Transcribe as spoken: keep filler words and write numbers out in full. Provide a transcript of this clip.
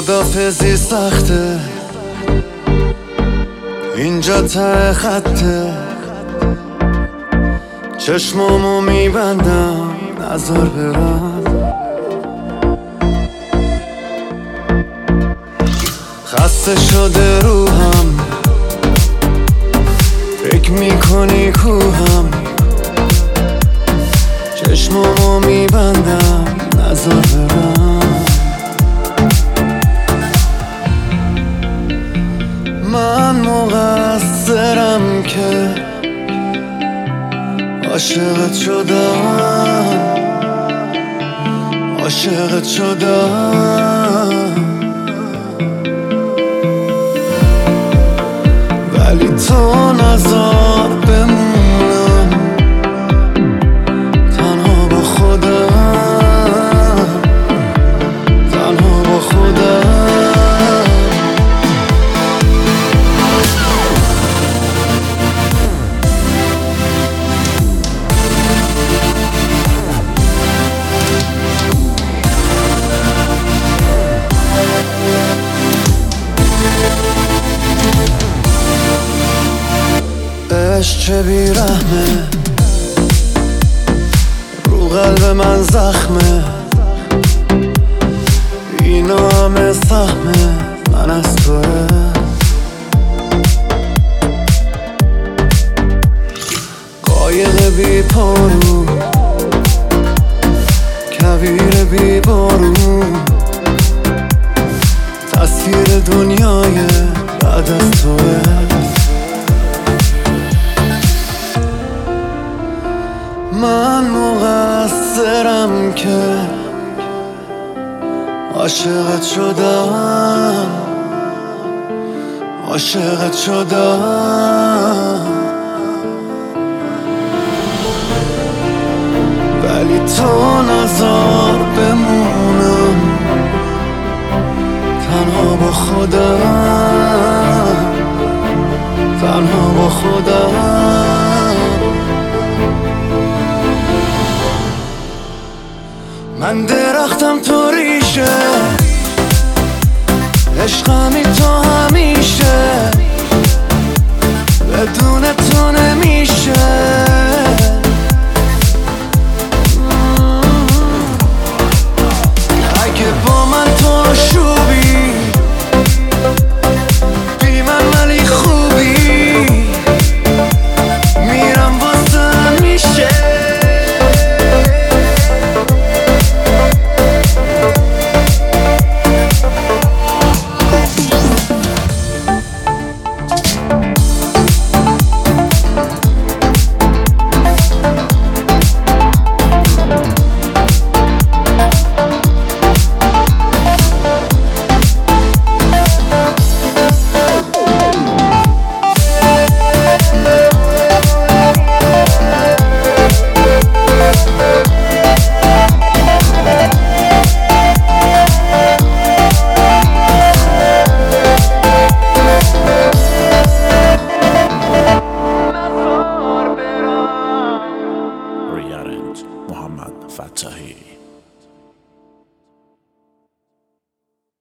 خدافزی سخته، اینجا ته خطه، چشمامو میبندم نظر برم. خسته شده روحم، فکر میکنی کوهم، چشمامو میبندم نظر برم. من مقصرم که عاشقت شدم، عاشقت شدم، ولی تو نذار بمونم تنها با خودم، تنها با خودم. عشق چه بیرحمه، رو قلب من زخمه، اینا همه سهمه من از توه. قایق بی پارو، کویر بی بارون، تصویر دنیای بعد از توه. من مقصرم که عاشقت شدم، عاشقت شدم، ولی تو نذار بمونم تنها با خودم، تنها با خودم. من درختم تو ریشه، عشقمی تو همیشه، بدون تو نمیشه.